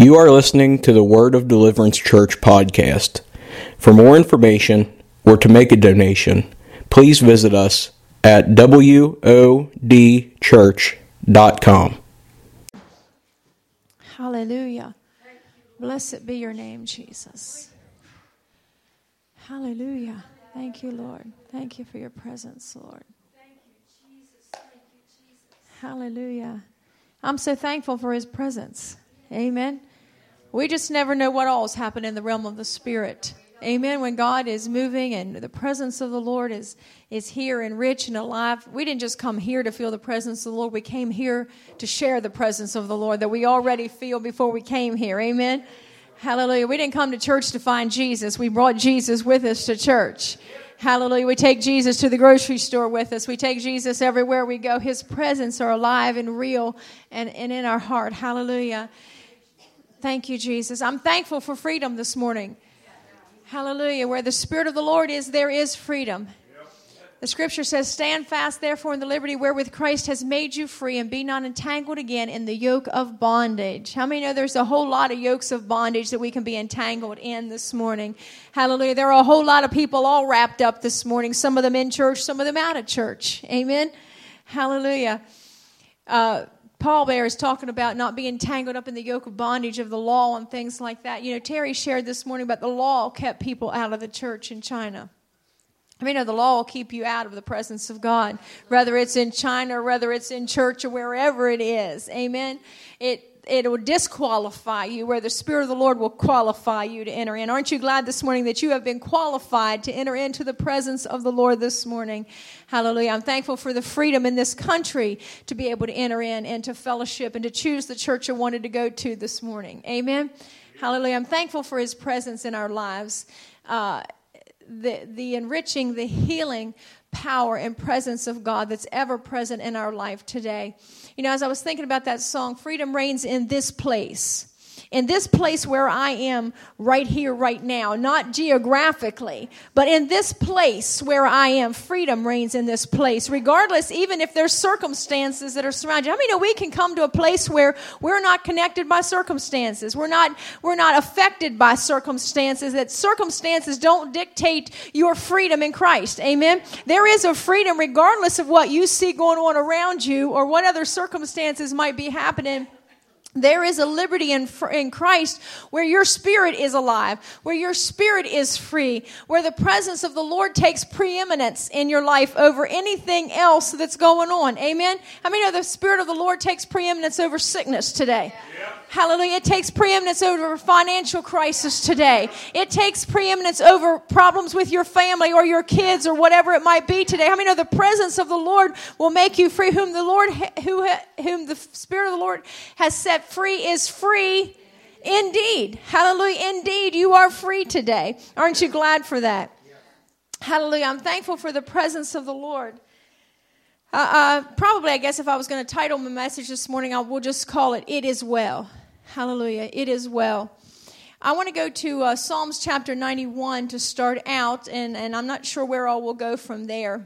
You are listening to the Word of Deliverance Church podcast. For more information or to make a donation, please visit us at wodchurch.com. Hallelujah. Blessed be your name, Jesus. Hallelujah. Thank you, Lord. Thank you for your presence, Lord. Thank you, Jesus. Thank you, Jesus. Hallelujah. I'm so thankful for his presence. Amen. We just never know what all has happened in the realm of the Spirit. Amen. When God is moving and the presence of the Lord is here and rich and alive. We didn't just come here to feel the presence of the Lord. We came here to share the presence of the Lord that we already feel before we came here. Amen. Hallelujah. We didn't come to church to find Jesus. We brought Jesus with us to church. Hallelujah. We take Jesus to the grocery store with us. We take Jesus everywhere we go. His presence are alive and real and in our heart. Hallelujah. Thank you, Jesus. I'm thankful for freedom this morning. Hallelujah. Where the Spirit of the Lord is, there is freedom. The scripture says, stand fast, therefore, in the liberty wherewith Christ has made you free, and be not entangled again in the yoke of bondage. How many know there's a whole lot of yokes of bondage that we can be entangled in this morning? Hallelujah. There are a whole lot of people all wrapped up this morning, some of them in church, some of them out of church. Amen. Hallelujah. Paul there is talking about not being tangled up in the yoke of bondage of the law and things like that. You know, Terry shared this morning about the law kept people out of the church in China. I mean, the law will keep you out of the presence of God, whether it's in China or whether it's in church or wherever it is. Amen. It will disqualify you, where the Spirit of the Lord will qualify you to enter in. Aren't you glad this morning that you have been qualified to enter into the presence of the Lord this morning? Hallelujah. I'm thankful for the freedom in this country to be able to enter in and to fellowship and to choose the church I wanted to go to this morning. Amen. Hallelujah. I'm thankful for his presence in our lives. The enriching, the healing power and presence of God that's ever present in our life today. You know, as I was thinking about that song, freedom reigns in this place. In this place where I am right here, right now. Not geographically, but in this place where I am, freedom reigns in this place. Regardless, even if there's circumstances that are surrounding you. I mean, we can come to a place where we're not connected by circumstances. We're not affected by circumstances. That circumstances don't dictate your freedom in Christ. Amen? There is a freedom regardless of what you see going on around you or what other circumstances might be happening. There is a liberty in Christ where your spirit is alive, where your spirit is free, where the presence of the Lord takes preeminence in your life over anything else that's going on. Amen? I mean, the Spirit of the Lord takes preeminence over sickness today. Yeah. Hallelujah. It takes preeminence over financial crisis today. It takes preeminence over problems with your family or your kids or whatever it might be today. I mean, the presence of the Lord will make you free. Whom the Spirit of the Lord has set free is free indeed. Hallelujah. Indeed, you are free today. Aren't you glad for that? Hallelujah. I'm thankful for the presence of the Lord. Probably, I guess, if I was going to title my message this morning, I will just call it, It Is Well. Hallelujah. It is well. I want to go to Psalms chapter 91 to start out, and I'm not sure where all we'll go from there.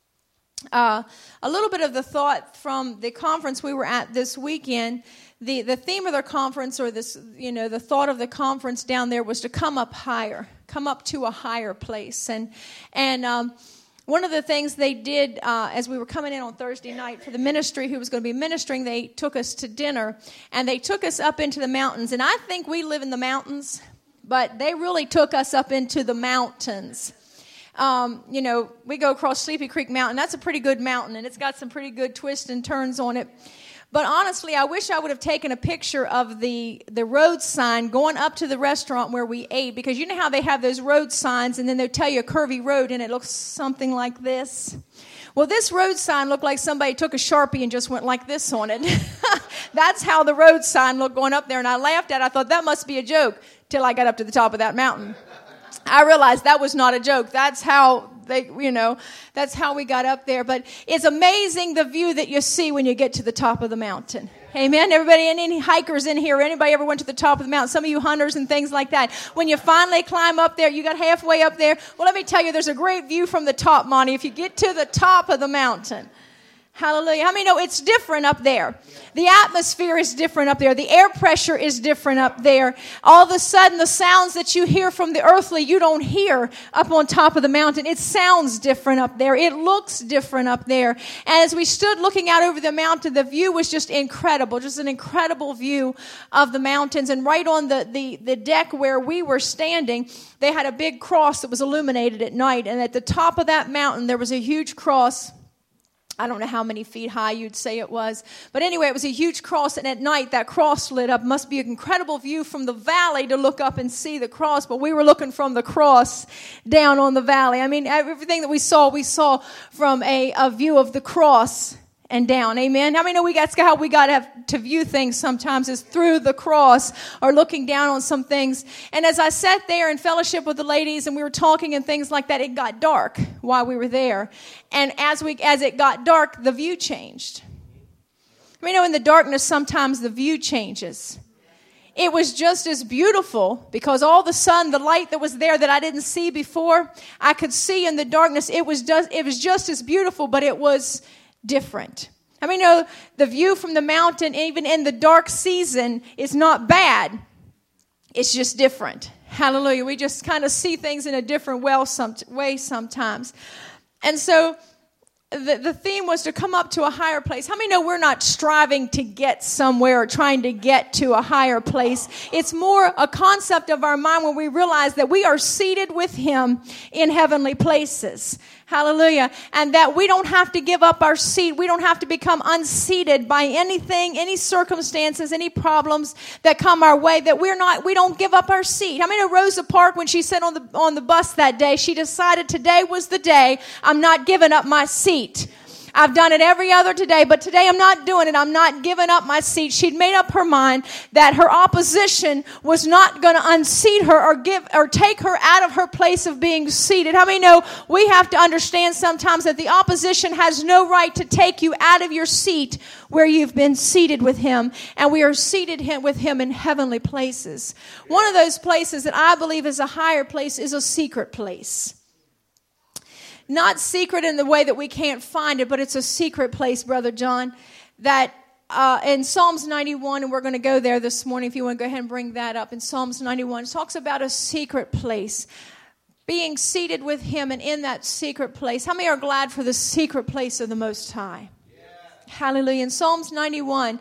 A little bit of the thought from the conference we were at this weekend. The theme of their conference, or this, the thought of the conference down there was to come up higher, come up to a higher place. And one of the things they did as we were coming in on Thursday night for the ministry who was going to be ministering, they took us to dinner, and they took us up into the mountains. And I think we live in the mountains, but they really took us up into the mountains. We go across Sleepy Creek Mountain. That's a pretty good mountain, and it's got some pretty good twists and turns on it. But honestly, I wish I would have taken a picture of the road sign going up to the restaurant where we ate, because you know how they have those road signs and then they tell you a curvy road and it looks something like this? Well, this road sign looked like somebody took a Sharpie and just went like this on it. That's how the road sign looked going up there, and I laughed at it. I thought that must be a joke till I got up to the top of that mountain. I realized that was not a joke. That's how that's how we got up there. But it's amazing the view that you see when you get to the top of the mountain. Amen. Everybody, any hikers in here, anybody ever went to the top of the mountain? Some of you hunters and things like that. When you finally climb up there, you got halfway up there. Well, let me tell you, there's a great view from the top, Monty, if you get to the top of the mountain. Hallelujah. How many know it's different up there? The atmosphere is different up there. The air pressure is different up there. All of a sudden, the sounds that you hear from the earthly, you don't hear up on top of the mountain. It sounds different up there. It looks different up there. And as we stood looking out over the mountain, the view was just incredible, just an incredible view of the mountains. And right on the deck where we were standing, they had a big cross that was illuminated at night. And at the top of that mountain, there was a huge cross. I don't know how many feet high you'd say it was. But anyway, it was a huge cross, and at night that cross lit up. Must be an incredible view from the valley to look up and see the cross, but we were looking from the cross down on the valley. I mean, everything that we saw from a view of the cross and down. Amen. How many know that's how we got to view things sometimes is through the cross or looking down on some things. And as I sat there in fellowship with the ladies and we were talking and things like that, it got dark while we were there. And as it got dark, the view changed. We know in the darkness sometimes the view changes. It was just as beautiful because all the sun, the light that was there that I didn't see before, I could see in the darkness. It was just as beautiful, but it was different. I mean, the view from the mountain, even in the dark season, is not bad. It's just different. Hallelujah. We just kind of see things in a different way sometimes. And so the theme was to come up to a higher place. How many know we're not striving to get somewhere or trying to get to a higher place? It's more a concept of our mind when we realize that we are seated with Him in heavenly places. Hallelujah. And that we don't have to give up our seat. We don't have to become unseated by anything, any circumstances, any problems that come our way, that we don't give up our seat. I mean, Rosa Parks, when she sat on the bus that day, she decided today was the day I'm not giving up my seat. I've done it every other day, but today I'm not doing it. I'm not giving up my seat. She'd made up her mind that her opposition was not going to unseat her or take her out of her place of being seated. How many know we have to understand sometimes that the opposition has no right to take you out of your seat where you've been seated with Him, and we are seated with Him in heavenly places. One of those places that I believe is a higher place is a secret place. Not secret in the way that we can't find it, but it's a secret place, Brother John, that in Psalms 91, and we're going to go there this morning if you want to go ahead and bring that up. In Psalms 91, it talks about a secret place, being seated with Him and in that secret place. How many are glad for the secret place of the Most High? Yeah. Hallelujah. In Psalms 91,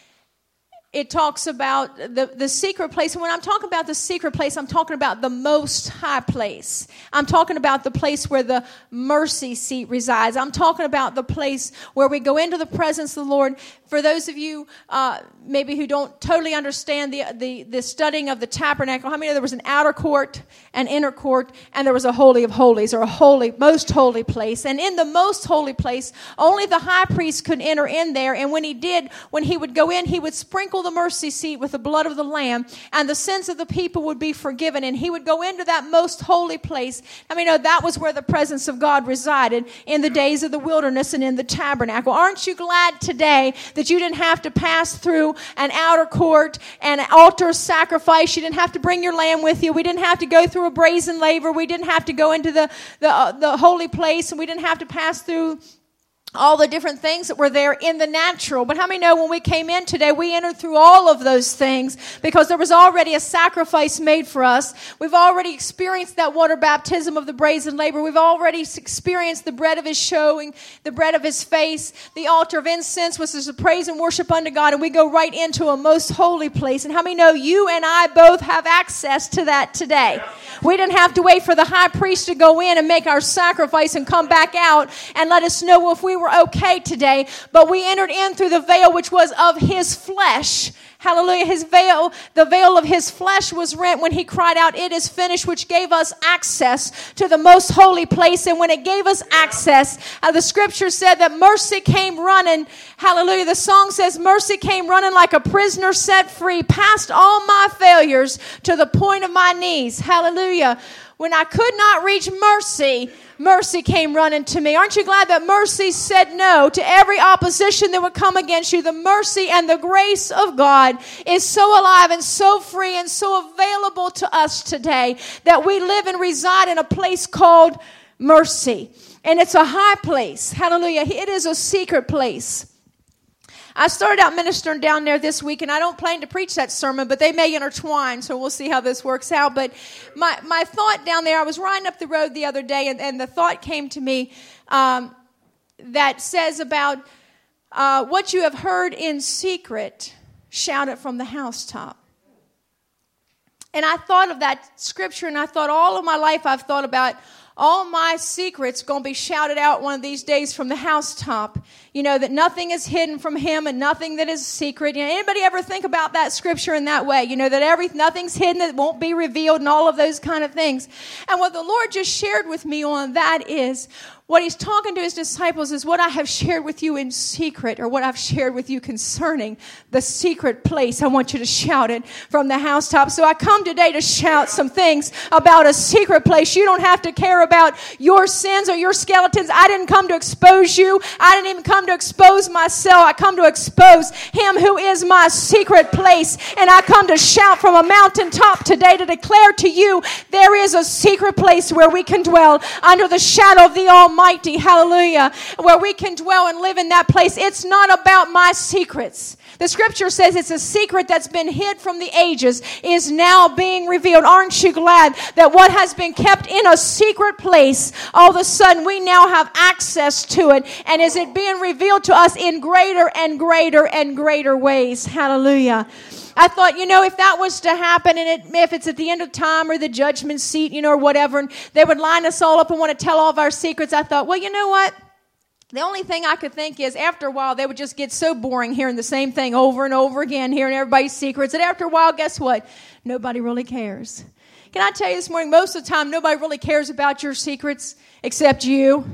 it talks about the secret place. And when I'm talking about the secret place, I'm talking about the most high place. I'm talking about the place where the mercy seat resides. I'm talking about the place where we go into the presence of the Lord. For those of you maybe who don't totally understand the studying of the tabernacle, how many know there was an outer court, an inner court, and there was a holy of holies, or a most holy place. And in the most holy place, only the high priest could enter in there. And when he would go in, he would sprinkle the mercy seat with the blood of the Lamb, and the sins of the people would be forgiven. And he would go into that most holy place. I mean, that was where the presence of God resided in the days of the wilderness and in the tabernacle. Aren't you glad today that you didn't have to pass through an outer court and an altar sacrifice? You didn't have to bring your lamb with you. We didn't have to go through a brazen laver. We didn't have to go into the holy place, and we didn't have to pass through all the different things that were there in the natural. But how many know when we came in today, we entered through all of those things because there was already a sacrifice made for us. We've already experienced that water baptism of the brazen laver. We've already experienced the bread of His showing, the bread of His face, the altar of incense, which is a praise and worship unto God. And we go right into a most holy place. And how many know you and I both have access to that today? We didn't have to wait for the high priest to go in and make our sacrifice and come back out and let us know if we were okay today, but we entered in through the veil which was of His flesh. Hallelujah. The veil of His flesh was rent when He cried out, "It is finished," which gave us access to the most holy place. And when it gave us access, the scripture said that mercy came running. Hallelujah. The song says, mercy came running like a prisoner set free, past all my failures to the point of my knees. Hallelujah. When I could not reach mercy, mercy came running to me. Aren't you glad that mercy said no to every opposition that would come against you? The mercy and the grace of God is so alive and so free and so available to us today that we live and reside in a place called mercy. And it's a high place. Hallelujah. It is a secret place. I started out ministering down there this week, and I don't plan to preach that sermon, but they may intertwine, so we'll see how this works out. But my thought down there, I was riding up the road the other day, and the thought came to me that says about what you have heard in secret, shout it from the housetop. And I thought of that scripture, and I thought all of my life I've thought about all my secrets going to be shouted out one of these days from the housetop. You know, that nothing is hidden from him and nothing that is secret. You know, anybody ever think about that scripture in that way? You know, that nothing's hidden that won't be revealed and all of those kind of things. And what the Lord just shared with me on that is what he's talking to his disciples is what I have shared with you in secret, or what I've shared with you concerning the secret place. I want you to shout it from the housetop. So I come today to shout some things about a secret place. You don't have to care about your sins or your skeletons. I didn't come to expose you. I didn't even come to expose myself. I come to expose him who is my secret place. And I come to shout from a mountaintop today to declare to you there is a secret place where we can dwell under the shadow of the Almighty. Hallelujah. Where we can dwell and live in that place. It's not about my secrets. The scripture says it's a secret that's been hid from the ages is now being revealed. Aren't you glad that what has been kept in a secret place, all of a sudden we now have access to it? And is it being revealed to us in greater and greater and greater ways? Hallelujah. I thought, you know, if that was to happen, and if it's at the end of time or the judgment seat, you know, or whatever, and they would line us all up and want to tell all of our secrets, I thought, well, you know what? The only thing I could think is after a while, they would just get so boring hearing the same thing over and over again, hearing everybody's secrets. And after a while, guess what? Nobody really cares. Can I tell you this morning, most of the time, nobody really cares about your secrets except you.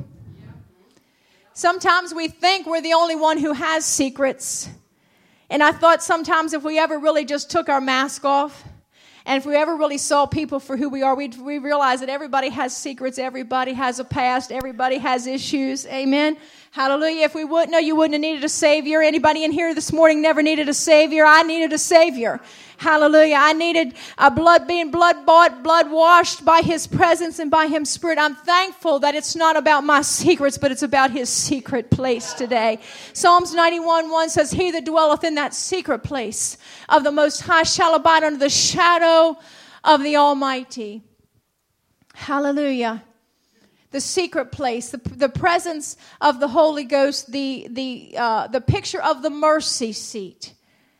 Sometimes we think we're the only one who has secrets. And I thought sometimes if we ever really just took our mask off, and if we ever really saw people for who we are, we realize that everybody has secrets, everybody has a past, everybody has issues. Amen. Hallelujah. If we wouldn't know, you wouldn't have needed a Savior. Anybody in here this morning never needed a Savior. I needed a Savior. Hallelujah. I needed being blood bought, blood washed by His presence and by His Spirit. I'm thankful that it's not about my secrets, but it's about His secret place today. Psalms 91:1 says, he that dwelleth in that secret place of the Most High shall abide under the shadow of the Almighty. Hallelujah. The secret place, the presence of the Holy Ghost, the picture of the mercy seat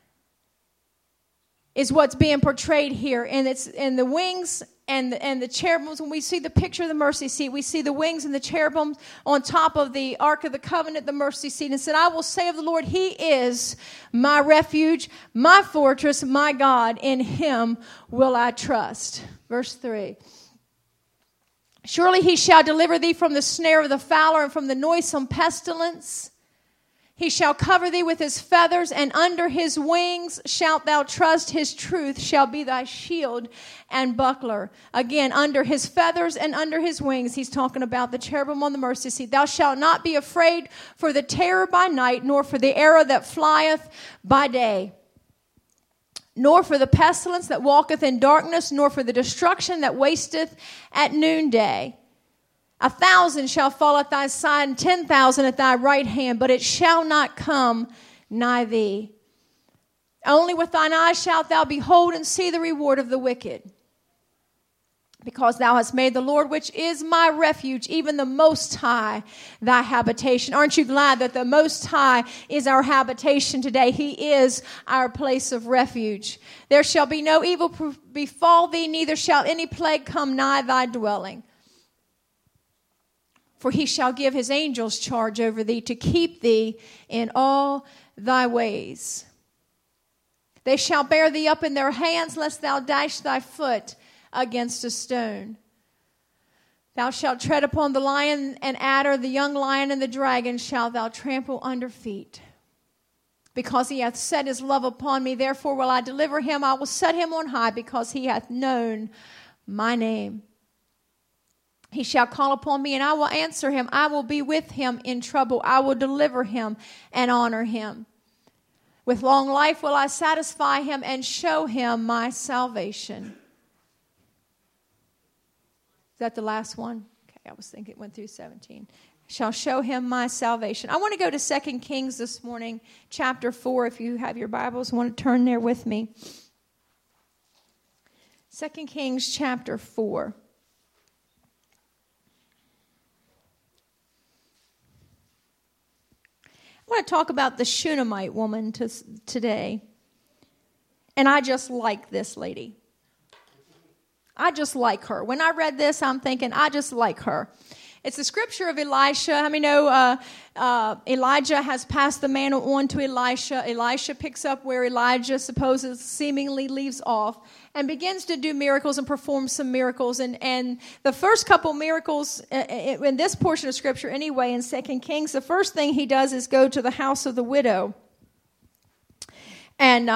is what's being portrayed here. And it's in the wings and the cherubims. When we see the picture of the mercy seat, we see the wings and the cherubims on top of the Ark of the Covenant, the mercy seat. And said, I will say of the Lord, He is my refuge, my fortress, my God. In Him will I trust. Verse 3. Surely He shall deliver thee from the snare of the fowler and from the noisome pestilence. He shall cover thee with His feathers, and under His wings shalt thou trust. His truth shall be thy shield and buckler. Again, under His feathers and under His wings. He's talking about the cherubim on the mercy seat. Thou shalt not be afraid for the terror by night, nor for the arrow that flieth by day, nor for the pestilence that walketh in darkness, nor for the destruction that wasteth at noonday. 1,000 shall fall at thy side, and 10,000 at thy right hand, but it shall not come nigh thee. Only with thine eyes shalt thou behold and see the reward of the wicked. Because thou hast made the Lord, which is my refuge, even the Most High, thy habitation. Aren't you glad that the Most High is our habitation today? He is our place of refuge. There shall be no evil befall thee, neither shall any plague come nigh thy dwelling. For He shall give His angels charge over thee to keep thee in all thy ways. They shall bear thee up in their hands, lest thou dash thy foot against a stone. Thou shalt tread upon the lion and adder, the young lion and the dragon shalt thou trample under feet. Because He hath set His love upon me, therefore will I deliver him. I will set him on high, because he hath known my name. He shall call upon me, and I will answer him. I will be with him in trouble. I will deliver him and honor him. With long life will I satisfy him and show him my salvation. Is that the last one? Okay. I was thinking it went through 17. Shall show him my salvation. I want to go to 2 Kings this morning, chapter 4. If you have your Bibles, want to turn there with me. 2 Kings chapter 4. I want to talk about the Shunammite woman today. And I just like this lady. I just like her. When I read this, I'm thinking, I just like her. It's the scripture of Elisha. How many know Elijah has passed the mantle on to Elisha? Elisha picks up where Elijah seemingly leaves off and begins to do miracles and perform some miracles. And the first couple miracles in this portion of scripture anyway, in 2 Kings, the first thing he does is go to the house of the widow. And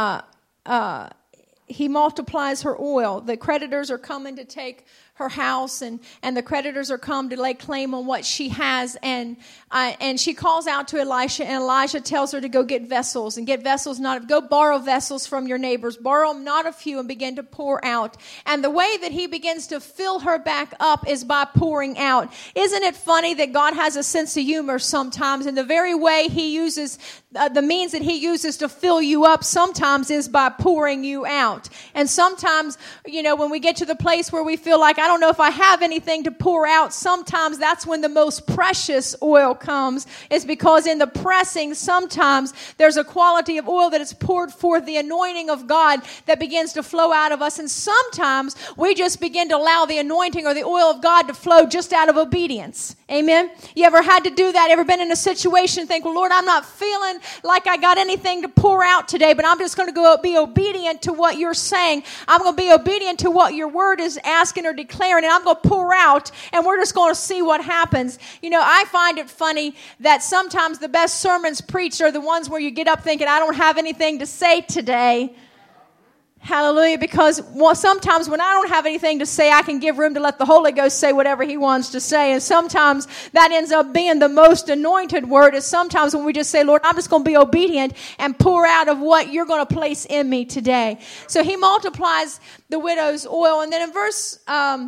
he multiplies her oil. The creditors are coming to take her house, and the creditors are come to lay claim on what she has, and she calls out to Elisha, and Elijah tells her to go get vessels, go borrow vessels from your neighbors, borrow them not a few, and begin to pour out. And the way that he begins to fill her back up is by pouring out. Isn't it funny that God has a sense of humor sometimes, and the very way he uses the means that he uses to fill you up sometimes is by pouring you out. And sometimes, when we get to the place where we feel like, I don't know if I have anything to pour out, sometimes that's when the most precious oil comes, is because in the pressing, sometimes there's a quality of oil that is poured forth, the anointing of God that begins to flow out of us. And sometimes we just begin to allow the anointing or the oil of God to flow just out of obedience. Amen? You ever had to do that? Ever been in a situation and think, well, Lord, I'm not feeling like I got anything to pour out today, but I'm just going to go be obedient to what you're saying. I'm going to be obedient to what your word is asking or declaring, and I'm going to pour out, and we're just going to see what happens. I find it funny that sometimes the best sermons preached are the ones where you get up thinking, I don't have anything to say today. Hallelujah. Because sometimes when I don't have anything to say, I can give room to let the Holy Ghost say whatever he wants to say. And sometimes that ends up being the most anointed word, is sometimes when we just say, Lord, I'm just going to be obedient and pour out of what you're going to place in me today. So he multiplies the widow's oil. And then in verse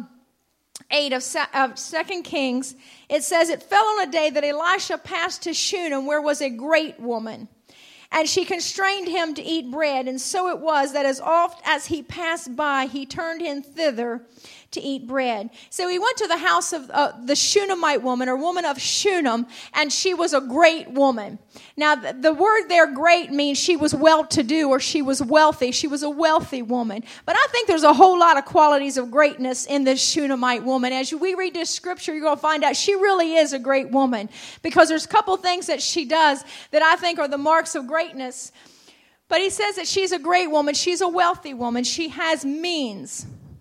8 of 2 Kings, it says, it fell on a day that Elisha passed to Shunem, where was a great woman. And she constrained him to eat bread. And so it was that as oft as he passed by, he turned in thither to eat bread. So he went to the house of the Shunammite woman, or woman of Shunem, and she was a great woman. Now, the word there, great, means she was well-to-do, or she was wealthy. She was a wealthy woman. But I think there's a whole lot of qualities of greatness in this Shunammite woman. As we read this scripture, you're going to find out she really is a great woman, because there's a couple things that she does that I think are the marks of greatness. But he says that she's a great woman. She's a wealthy woman. She has means.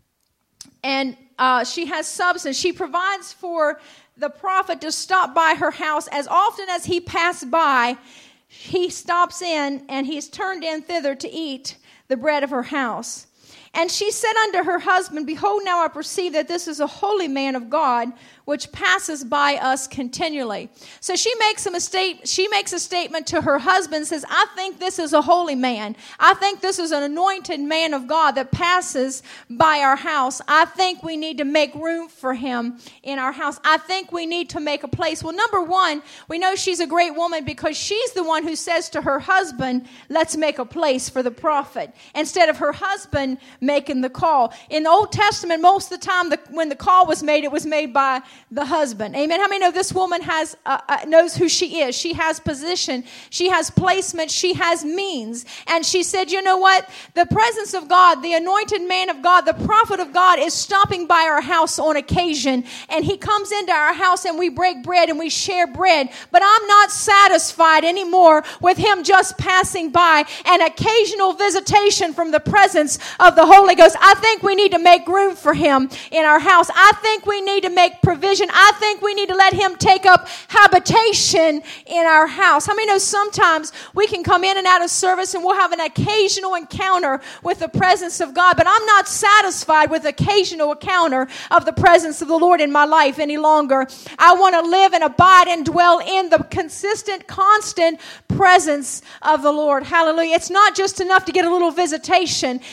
And she has substance. She provides for the prophet to stop by her house. As often as he passed by, he stops in, and he's turned in thither to eat the bread of her house. And she said unto her husband, behold, now I perceive that this is a holy man of God, which passes by us continually. So she makes a statement to her husband, says, I think this is a holy man. I think this is an anointed man of God that passes by our house. I think we need to make room for him in our house. I think we need to make a place. Well, number one, we know she's a great woman because she's the one who says to her husband, let's make a place for the prophet, instead of her husband making the call. In the Old Testament, most of the time when the call was made, it was made by the husband. Amen. How many know this woman knows who she is? She has position. She has placement. She has means. And she said, you know what? The presence of God, the anointed man of God, the prophet of God is stopping by our house on occasion. And he comes into our house and we break bread and we share bread. But I'm not satisfied anymore with him just passing by. An occasional visitation from the presence of the Holy Ghost. I think we need to make room for him in our house. I think we need to make provision. I think we need to let him take up habitation in our house. How many know sometimes we can come in and out of service and we'll have an occasional encounter with the presence of God, but I'm not satisfied with occasional encounter of the presence of the Lord in my life any longer. I want to live and abide and dwell in the consistent, constant presence of the Lord. Hallelujah. It's not just enough to get a little visitation. It's not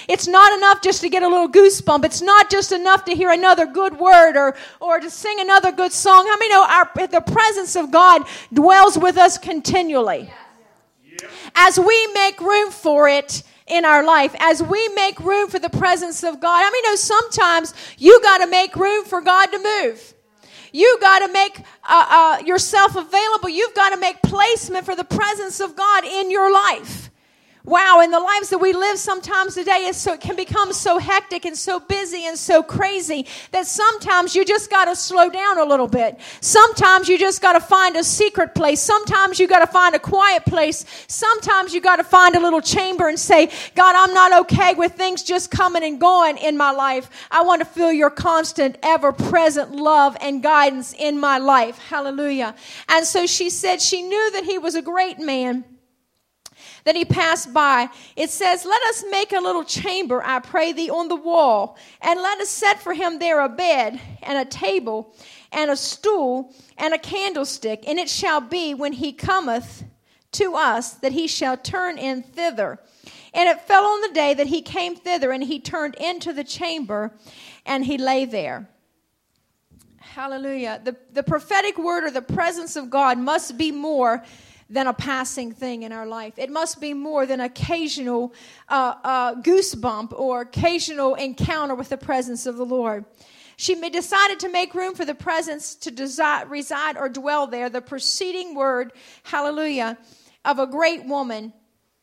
not enough just to get a little goosebump. It's not just enough to hear another good word or to sing another good song. How many know the presence of God dwells with us continually? As we make room for it in our life, as we make room for the presence of God. How many know sometimes you got to make room for God to move? You got to make yourself available. You've got to make placement for the presence of God in your life. Wow, in the lives that we live sometimes today, it can become so hectic and so busy and so crazy that sometimes you just got to slow down a little bit. Sometimes you just got to find a secret place. Sometimes you got to find a quiet place. Sometimes you got to find a little chamber and say, God, I'm not okay with things just coming and going in my life. I want to feel your constant, ever-present love and guidance in my life. Hallelujah. And so she said she knew that he was a great man. Then he passed by. It says, let us make a little chamber, I pray thee, on the wall, and let us set for him there a bed, and a table, and a stool, and a candlestick. And it shall be, when he cometh to us, that he shall turn in thither. And it fell on the day that he came thither, and he turned into the chamber, and he lay there. Hallelujah. The prophetic word or the presence of God must be more than a passing thing in our life. It must be more than occasional goosebump or occasional encounter with the presence of the Lord. She decided to make room for the presence to reside or dwell there. The preceding word, hallelujah, of a great woman.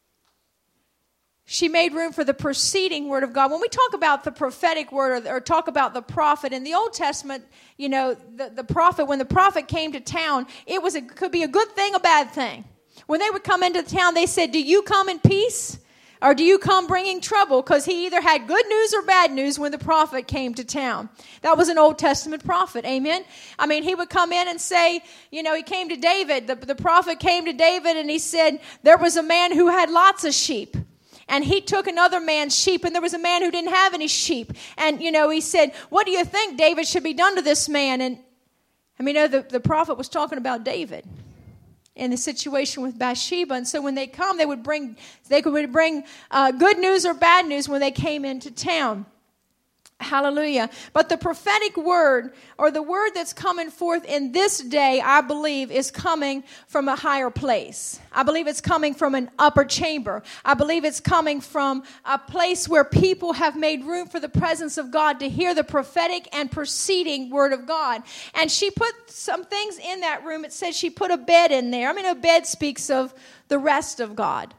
She made room for the preceding word of God. When we talk about the prophetic word or talk about the prophet in the Old Testament, you know, the prophet, when the prophet came to town, could be a good thing, a bad thing. When they would come into the town, they said, do you come in peace or do you come bringing trouble? Because he either had good news or bad news when the prophet came to town. That was an Old Testament prophet. Amen. I mean, he would come in and say, you know, he came to David. The prophet came to David and he said, there was a man who had lots of sheep. And he took another man's sheep, and there was a man who didn't have any sheep. And, you know, he said, what do you think, David, should be done to this man? And, I mean, the prophet was talking about David in the situation with Bathsheba. And so when they come, they would bring good news or bad news when they came into town. Hallelujah. But the prophetic word, or the word that's coming forth in this day, I believe is coming from a higher place. I believe it's coming from an upper chamber. I believe it's coming from a place where people have made room for the presence of God to hear the prophetic and preceding word of God. And she put some things in that room. It says she put a bed in there. I mean, a bed speaks of the rest of God.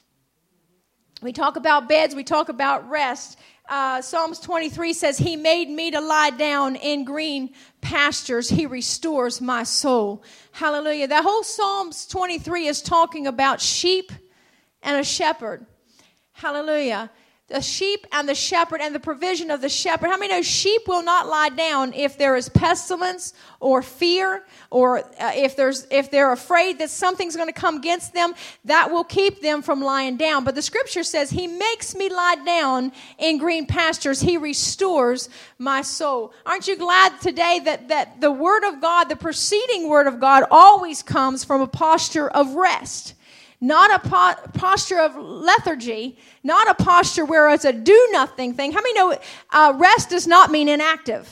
We talk about beds, we talk about rest. Psalms 23 says, he made me to lie down in green pastures. He restores my soul. Hallelujah. That whole Psalms 23 is talking about sheep and a shepherd. Hallelujah. The sheep and the shepherd and the provision of the shepherd. How many know sheep will not lie down if there is pestilence or fear, or if they're afraid that something's going to come against them? That will keep them from lying down. But the scripture says, he makes me lie down in green pastures. He restores my soul. Aren't you glad today that the word of God, the preceding word of God, always comes from a posture of rest? Not a posture of lethargy, not a posture where it's a do-nothing thing. How many know rest does not mean inactive?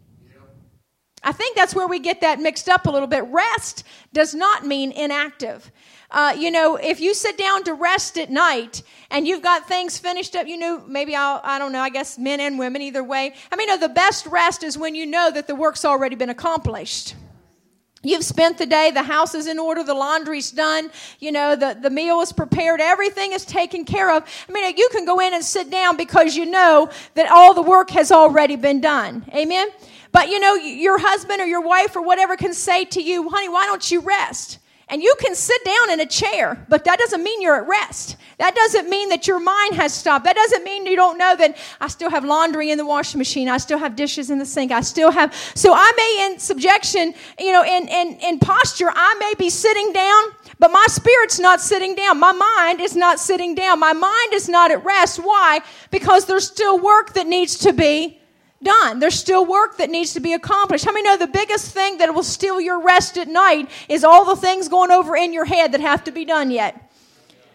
I think that's where we get that mixed up a little bit. Rest does not mean inactive. You know, if you sit down to rest at night and you've got things finished up, you know, maybe I don't know, I guess men and women, either way. I mean, the best rest is when you know that the work's already been accomplished. You've spent the day, the house is in order, the laundry's done, you know, the meal is prepared, everything is taken care of. I mean, you can go in and sit down because you know that all the work has already been done. Amen? But, you know, your husband or your wife or whatever can say to you, honey, why don't you rest? And you can sit down in a chair, but that doesn't mean you're at rest. That doesn't mean that your mind has stopped. That doesn't mean you don't know that I still have laundry in the washing machine. I still have dishes in the sink. So I may in subjection, you know, in posture, I may be sitting down, but my spirit's not sitting down. My mind is not sitting down. My mind is not at rest. Why? Because there's still work that needs to be done. There's still work that needs to be accomplished. How many know the biggest thing that will steal your rest at night is all the things going over in your head that have to be done yet?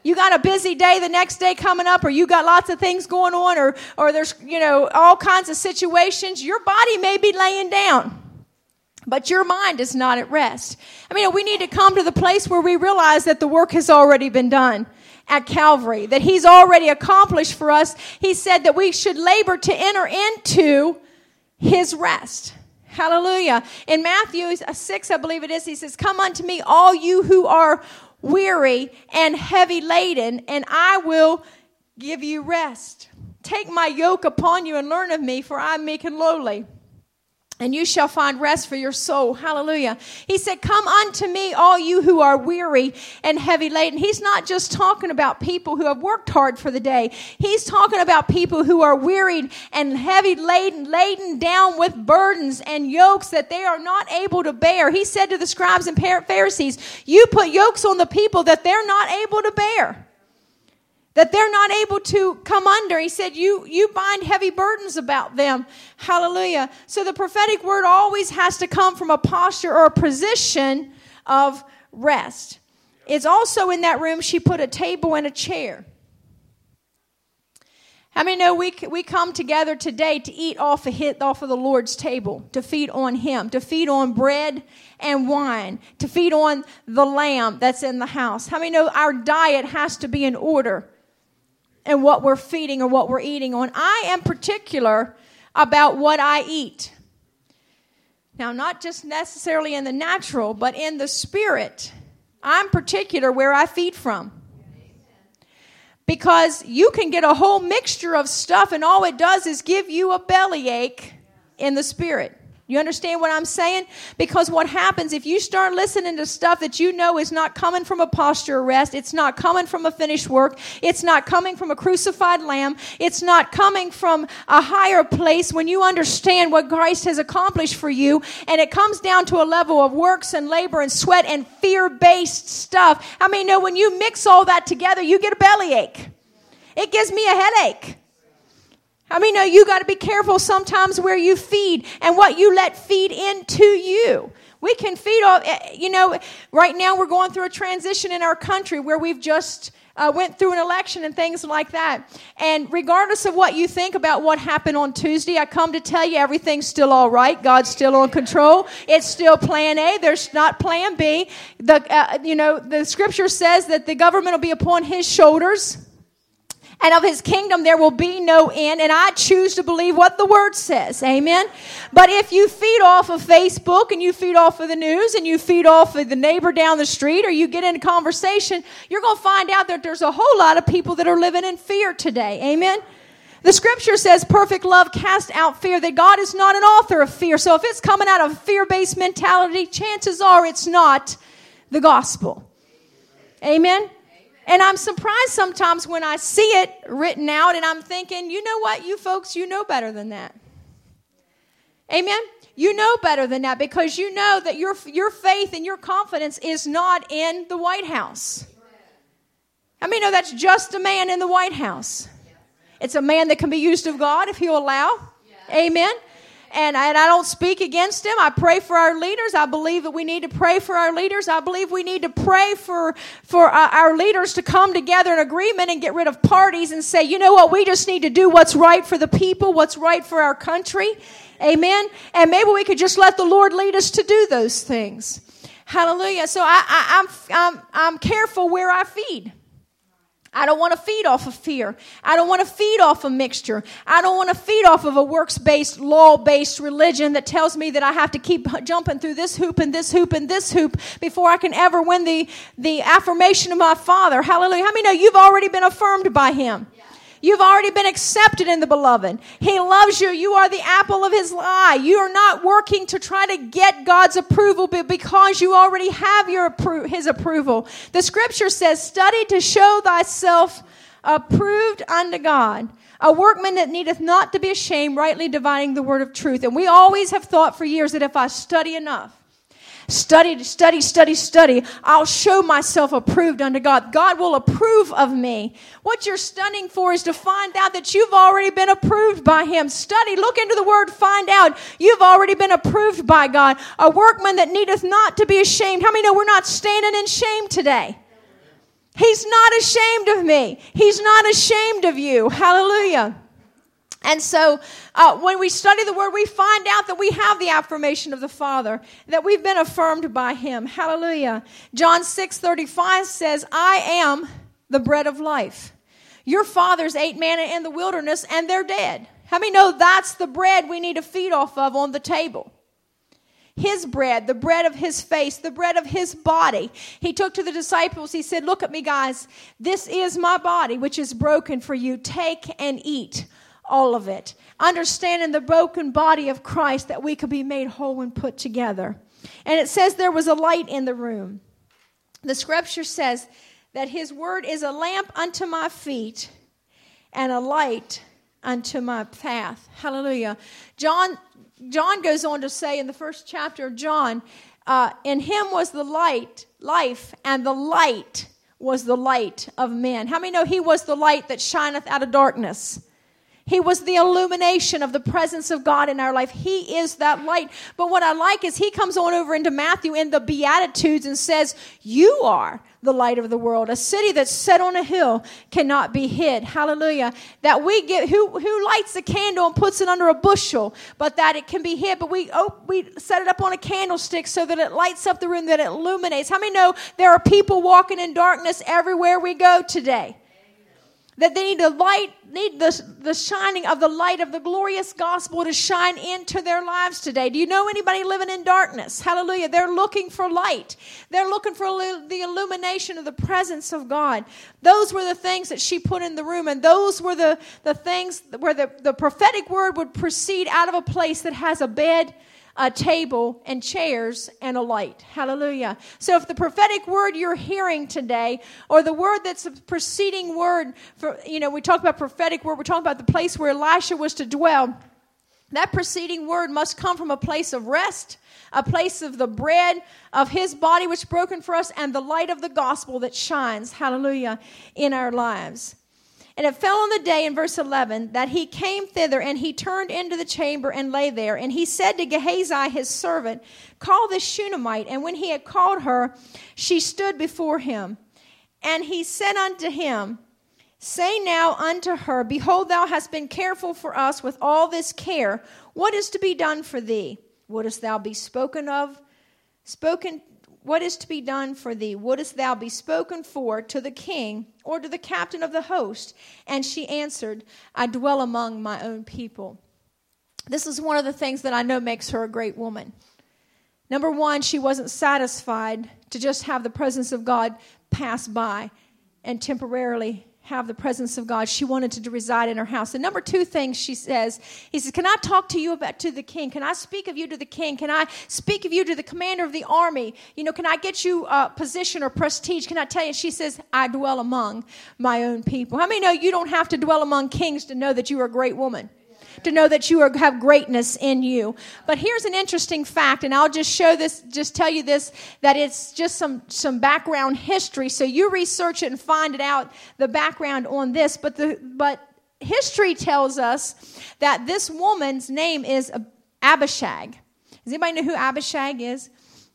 You got a busy day the next day coming up, or you got lots of things going on, or there's, all kinds of situations. Your body may be laying down, but your mind is not at rest. We need to come to the place where we realize that the work has already been done at Calvary, that he's already accomplished for us. He said that we should labor to enter into his rest. Hallelujah. In Matthew 6, I believe it is, he says, "Come unto me, all you who are weary and heavy laden, and I will give you rest. Take my yoke upon you and learn of me, for I am meek and lowly, and you shall find rest for your soul." Hallelujah. He said, "Come unto me, all you who are weary and heavy laden." He's not just talking about people who have worked hard for the day. He's talking about people who are wearied and heavy laden down with burdens and yokes that they are not able to bear. He said to the scribes and Pharisees, "You put yokes on the people that they're not able to bear, that they're not able to come under." He said, you bind heavy burdens about them. Hallelujah. So the prophetic word always has to come from a posture or a position of rest. It's also in that room, she put a table and a chair. How many know we come together today to eat off of the Lord's table, to feed on him, to feed on bread and wine, to feed on the lamb that's in the house? How many know our diet has to be in order? And what we're feeding or what we're eating on. I am particular about what I eat. Now, not just necessarily in the natural, but in the spirit. I'm particular where I feed from. Because you can get a whole mixture of stuff, and all it does is give you a bellyache in the spirit. You understand what I'm saying? Because what happens if you start listening to stuff that you know is not coming from a posture of rest, it's not coming from a finished work, it's not coming from a crucified lamb, it's not coming from a higher place when you understand what Christ has accomplished for you, and it comes down to a level of works and labor and sweat and fear-based stuff. When you mix all that together, you get a bellyache. It gives me a headache. You got to be careful sometimes where you feed and what you let feed into you. We can feed off, right now we're going through a transition in our country where we've just went through an election and things like that. And regardless of what you think about what happened on Tuesday, I come to tell you everything's still all right. God's still in control. It's still plan A. There's not plan B. The scripture says that the government will be upon his shoulders. And of his kingdom there will be no end. And I choose to believe what the word says. Amen. But if you feed off of Facebook and you feed off of the news and you feed off of the neighbor down the street, or you get in a conversation, you're going to find out that there's a whole lot of people that are living in fear today. Amen. The scripture says perfect love casts out fear, that God is not an author of fear. So if it's coming out of a fear-based mentality, chances are it's not the gospel. Amen. And I'm surprised sometimes when I see it written out and I'm thinking, you know what, you folks, you know better than that. Amen? You know better than that because you know that your faith and your confidence is not in the White House. No, that's just a man in the White House. It's a man that can be used of God if he'll allow. Amen? And I don't speak against him. I pray for our leaders. I believe that we need to pray for our leaders. I believe we need to pray for our leaders to come together in agreement and get rid of parties and say, you know what, we just need to do what's right for the people, what's right for our country. Amen. And maybe we could just let the Lord lead us to do those things. Hallelujah. So I'm careful where I feed. I don't want to feed off of fear. I don't want to feed off a mixture. I don't want to feed off of a works-based, law-based religion that tells me that I have to keep jumping through this hoop and this hoop and this hoop before I can ever win the affirmation of my Father. Hallelujah. How many know you've already been affirmed by Him? You've already been accepted in the beloved. He loves you. You are the apple of His eye. You are not working to try to get God's approval, but because you already have His approval. The scripture says, study to show thyself approved unto God, a workman that needeth not to be ashamed, rightly dividing the word of truth. And we always have thought for years that if I study enough, study, I'll show myself approved unto God. God will approve of me. What you're studying for is to find out that you've already been approved by Him. Study, look into the Word, find out you've already been approved by God. A workman that needeth not to be ashamed. How many know we're not standing in shame today? He's not ashamed of me. He's not ashamed of you. Hallelujah. And so when we study the Word, we find out that we have the affirmation of the Father, that we've been affirmed by Him. Hallelujah. John 6:35 says, I am the bread of life. Your fathers ate manna in the wilderness and they're dead. How many know that's the bread we need to feed off of on the table? His bread, the bread of His face, the bread of His body. He took to the disciples, He said, look at me, guys. This is my body, which is broken for you. Take and eat all of it. Understanding the broken body of Christ, that we could be made whole and put together. And it says there was a light in the room. The scripture says that His word is a lamp unto my feet and a light unto my path. Hallelujah. John goes on to say in the first chapter of John, in Him was the life, and the light was the light of men. How many know He was the light that shineth out of darkness? He was the illumination of the presence of God in our life. He is that light. But what I like is He comes on over into Matthew in the Beatitudes and says, you are the light of the world. A city that's set on a hill cannot be hid. Hallelujah. That we get, who lights a candle and puts it under a bushel, but that it can be hid. But we set it up on a candlestick so that it lights up the room, that it illuminates. How many know there are people walking in darkness everywhere we go today? That they need the shining of the light of the glorious gospel to shine into their lives today. Do you know anybody living in darkness? Hallelujah. They're looking for light. They're looking for the illumination of the presence of God. Those were the things that she put in the room, and those were the things where the prophetic word would proceed out of a place that has a bed, a table, and chairs, and a light. Hallelujah. So if the prophetic word you're hearing today, or the word that's a preceding word, for, we talk about prophetic word, we're talking about the place where Elisha was to dwell. That preceding word must come from a place of rest, a place of the bread of His body which is broken for us, and the light of the gospel that shines, hallelujah, in our lives. And it fell on the day, in verse 11, that he came thither, and he turned into the chamber and lay there. And he said to Gehazi, his servant, call this Shunammite. And when he had called her, she stood before him. And he said unto him, say now unto her, behold, thou hast been careful for us with all this care. What is to be done for thee? Wouldest thou be what is to be done for thee? Wouldest thou be spoken for to the king or to the captain of the host? And she answered, I dwell among my own people. This is one of the things that I know makes her a great woman. Number one, she wasn't satisfied to just have the presence of God pass by and temporarily have the presence of God. She wanted to reside in her house. And number two thing he says, can I talk to you to the king? Can I speak of you to the king? Can I speak of you to the commander of the army? Can I get you a position or prestige? Can I tell you? She says, I dwell among my own people. How many know you don't have to dwell among kings to know that you are a great woman? To know that you have greatness in you. But here's an interesting fact, and I'll just tell you this, that it's just some background history. So you research it and find it out, the background on this. But history tells us that this woman's name is Abishag. Does anybody know who Abishag is?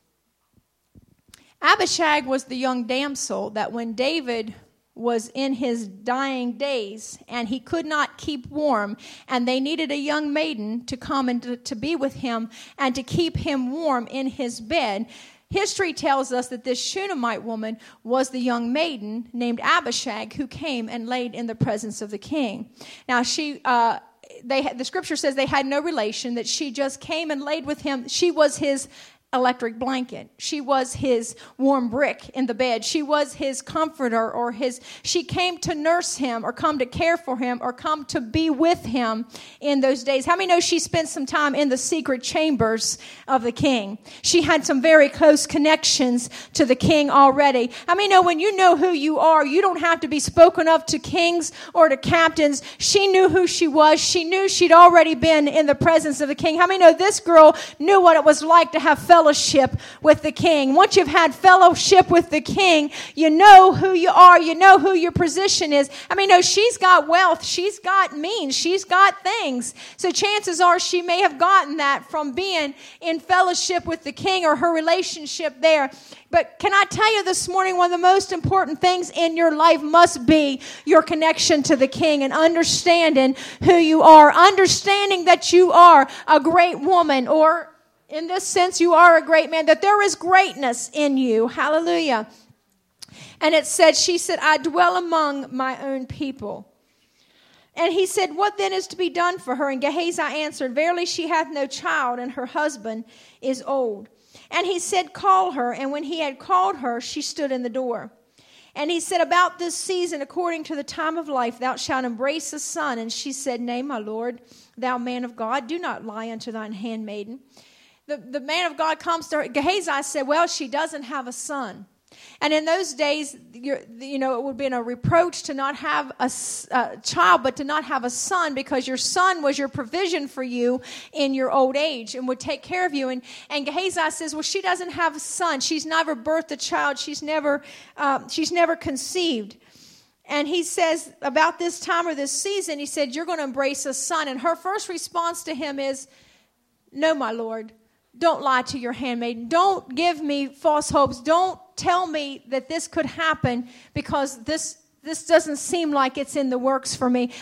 Abishag was the young damsel that when David was in his dying days and he could not keep warm, and they needed a young maiden to come and to be with him and to keep him warm in his bed. History tells us that this Shunammite woman was the young maiden named Abishag who came and laid in the presence of the king. Now the scripture says they had no relation, that she just came and laid with him. She was his electric blanket. She was his warm brick in the bed. She was his comforter, she came to nurse him or come to care for him or come to be with him in those days. How many know she spent some time in the secret chambers of the king? She had some very close connections to the king already. How many know when you know who you are, you don't have to be spoken of to kings or to captains. She knew who she was. She knew she'd already been in the presence of the king. How many know this girl knew what it was like to have fellowship fellowship with the King. Once you've had fellowship with the King, you know who you are. You know who your position is. I mean, no, she's got wealth. She's got means. She's got things. So chances are she may have gotten that from being in fellowship with the King or her relationship there. But can I tell you this morning, one of the most important things in your life must be your connection to the King and understanding who you are, understanding that you are a great woman, or in this sense, you are a great man, that there is greatness in you. Hallelujah. And it said, she said, I dwell among my own people. And he said, what then is to be done for her? And Gehazi answered, verily she hath no child, and her husband is old. And he said, call her. And when he had called her, she stood in the door. And he said, about this season, according to the time of life, thou shalt embrace a son. And she said, nay, my Lord, thou man of God, do not lie unto thine handmaiden. The man of God comes to her. Gehazi said, well, she doesn't have a son. And in those days, it would have been a reproach to not have a child, but to not have a son, because your son was your provision for you in your old age and would take care of you. And Gehazi says, well, she doesn't have a son. She's never birthed a child. She's never conceived. And he says, about this time or this season, he said, you're going to embrace a son. And her first response to him is, no, my Lord. Don't lie to your handmaiden. Don't give me false hopes. Don't tell me that this could happen, because this doesn't seem like it's in the works for me.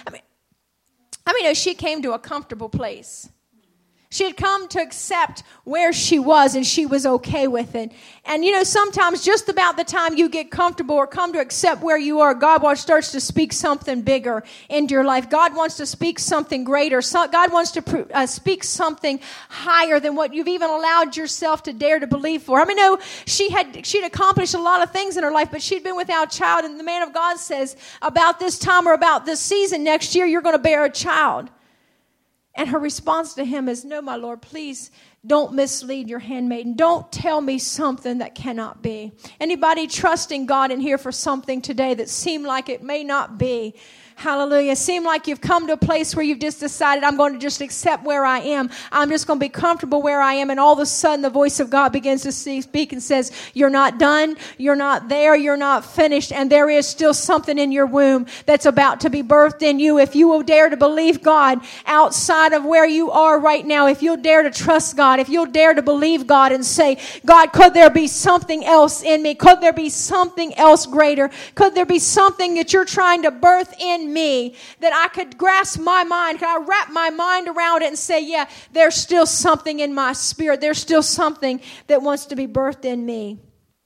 I mean, she came to a comfortable place. She had come to accept where she was, and she was okay with it. And sometimes just about the time you get comfortable or come to accept where you are, God starts to speak something bigger into your life. God wants to speak something greater. God wants to speak something higher than what you've even allowed yourself to dare to believe for. I mean, no, she'd accomplished a lot of things in her life, but she'd been without a child. And the man of God says, about this time or about this season next year, you're going to bear a child. And her response to him is, no, my Lord, please don't mislead your handmaiden. Don't tell me something that cannot be. Anybody trusting God in here for something today that seemed like it may not be? Hallelujah. Seem like you've come to a place where you've just decided, I'm going to just accept where I am. I'm just going to be comfortable where I am. And all of a sudden the voice of God begins to speak and says, you're not done. You're not there. You're not finished. And there is still something in your womb that's about to be birthed in you. If you will dare to believe God outside of where you are right now, if you'll dare to trust God, if you'll dare to believe God and say, God, could there be something else in me? Could there be something else greater? Could there be something that you're trying to birth in me that I could grasp my mind? Could I wrap my mind around it and say, yeah, there's still something in my spirit. There's still something that wants to be birthed in me.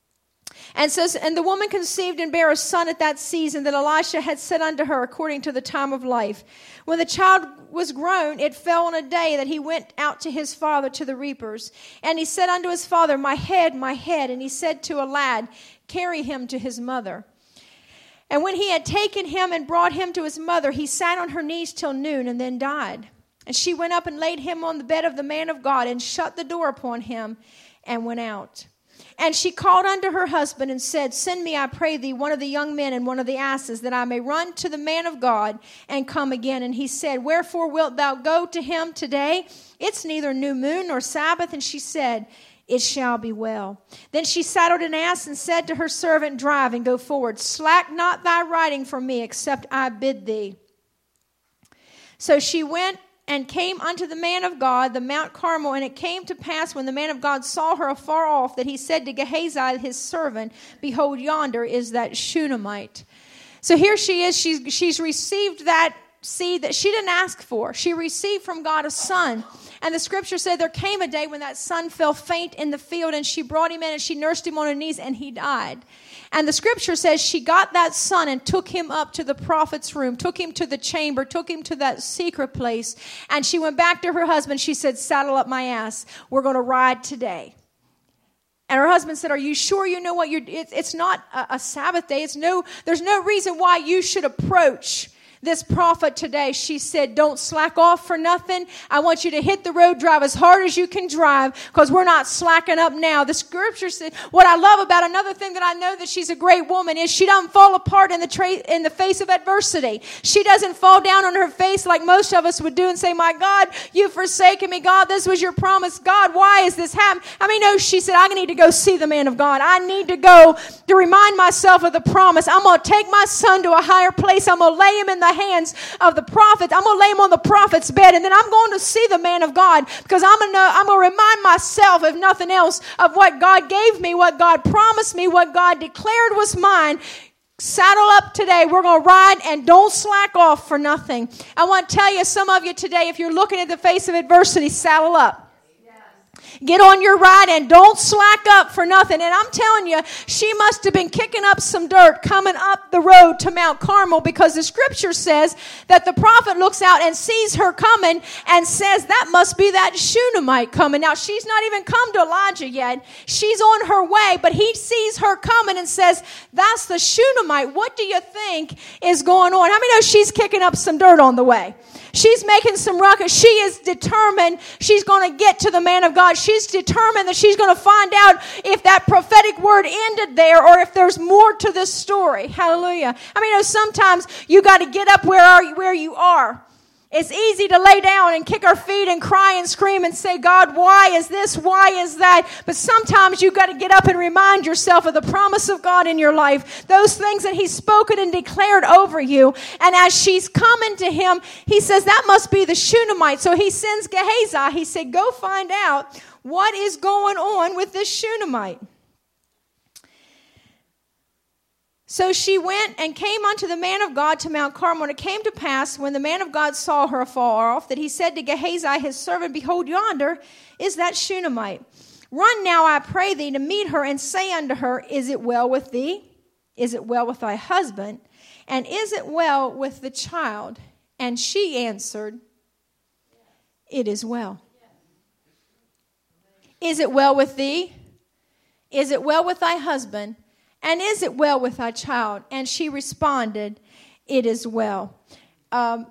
And says, and the woman conceived and bare a son at that season that Elisha had said unto her according to the time of life. When the child was grown, it fell on a day that he went out to his father to the reapers. And he said unto his father, my head, my head. And he said to a lad, carry him to his mother. And when he had taken him and brought him to his mother, he sat on her knees till noon and then died. And she went up and laid him on the bed of the man of God and shut the door upon him and went out. And she called unto her husband and said, send me, I pray thee, one of the young men and one of the asses, that I may run to the man of God and come again. And he said, wherefore wilt thou go to him today? It's neither new moon nor Sabbath. And she said, it shall be well. Then she saddled an ass and said to her servant, drive and go forward. Slack not thy riding from me, except I bid thee. So she went and came unto the man of God, the Mount Carmel. And it came to pass, when the man of God saw her afar off, that he said to Gehazi his servant, behold, yonder is that Shunammite. So here she is. She's received that seed that she didn't ask for. She received from God a son. And the scripture said there came a day when that son fell faint in the field, and she brought him in and she nursed him on her knees, and he died. And the scripture says she got that son and took him up to the prophet's room, took him to the chamber, took him to that secret place. And she went back to her husband. She said, saddle up my ass. We're going to ride today. And her husband said, are you sure you know what it's not a Sabbath day. There's no reason why you should approach this prophet today. She said, don't slack off for nothing. I want you to hit the road, drive as hard as you can drive, because we're not slacking up now. The scripture said, what I love about another thing that I know that she's a great woman is she doesn't fall apart in the face of adversity. She doesn't fall down on her face like most of us would do and say, my God, you've forsaken me. God, this was your promise. God, why is this happening? I mean, no, she said, I need to go see the man of God. I need to go to remind myself of the promise. I'm going to take my son to a higher place. I'm going to lay him in the hands of the prophet. I'm going to lay him on the prophet's bed, and then I'm going to see the man of God, because I'm going to remind myself, if nothing else, of what God gave me, what God promised me, what God declared was mine. Saddle up today. We're going to ride, and don't slack off for nothing. I want to tell you, some of you today, if you're looking at the face of adversity, saddle up. Get on your ride and don't slack up for nothing. And I'm telling you, she must have been kicking up some dirt coming up the road to Mount Carmel, because the scripture says that the prophet looks out and sees her coming and says, that must be that Shunammite coming. Now, she's not even come to Elijah yet. She's on her way, but he sees her coming and says, that's the Shunammite. What do you think is going on? How many know she's kicking up some dirt on the way? She's making some ruckus. She is determined she's going to get to the man of God. She's determined that she's going to find out if that prophetic word ended there or if there's more to this story. Hallelujah. I mean, sometimes you got to get up where you are. It's easy to lay down and kick our feet and cry and scream and say, God, why is this? Why is that? But sometimes you've got to get up and remind yourself of the promise of God in your life, those things that he's spoken and declared over you. And as she's coming to him, he says, that must be the Shunammite. So he sends Gehazi. He said, go find out what is going on with this Shunammite. So she went and came unto the man of God to Mount Carmel. And it came to pass, when the man of God saw her afar off, that he said to Gehazi his servant, behold, yonder is that Shunammite. Run now, I pray thee, to meet her, and say unto her, is it well with thee? Is it well with thy husband? And is it well with the child? And she answered, it is well. Is it well with thee? Is it well with thy husband? And is it well with thy child? And she responded, it is well. The